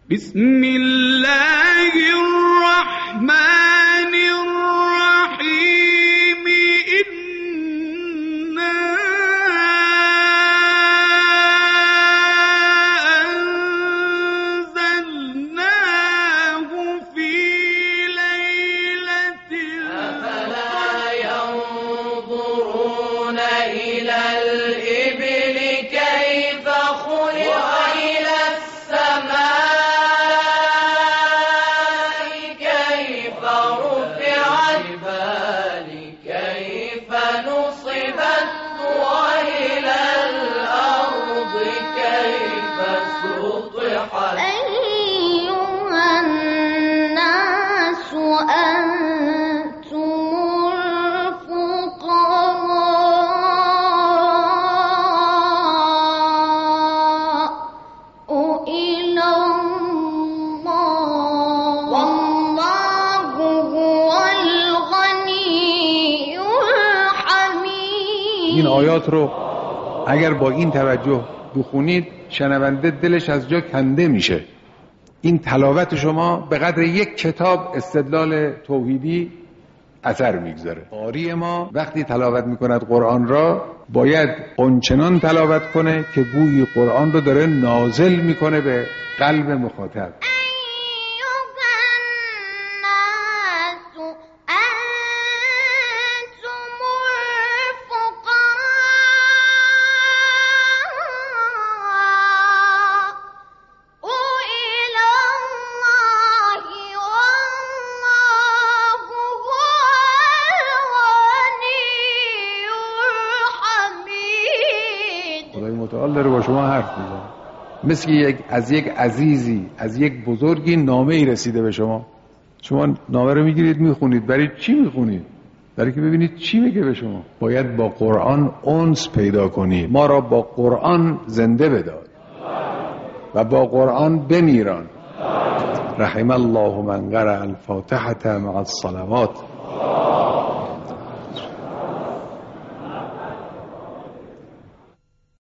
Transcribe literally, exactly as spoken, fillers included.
بسم الله الرحمن الرحیم إنا أنزلناه في ليلة أفلا ينظرون إلى الإبل كيف خلقت وإلى السماء كيف رفعت كيف نصبت وإلى الأرض كيف سطحت أيها الناس أنتم الفقراء إلى الله والله هو الغني الحميد. این آیات رو اگر با این توجه بخونید شنونده دلش از جا کنده میشه. این تلاوت شما به قدر یک کتاب استدلال توحیدی اثر میگذاره. قاری ما وقتی تلاوت میکند قرآن را باید اونچنان تلاوت کنه که گویی قرآن رو داره نازل میکنه به قلب مخاطب. خدای متعال داره با شما حرف میزنه، مثل یک از یک عزیزی از یک بزرگی نامه ای رسیده به شما. شما نامه رو میگیرید میخونید. برای چی میخونید؟ برای که ببینید چی میگه به شما. باید با قرآن انس پیدا کنید. ما را با قرآن زنده بدار و با قرآن بمیران. رحم الله من قرأ الفاتحة مع الصلوات.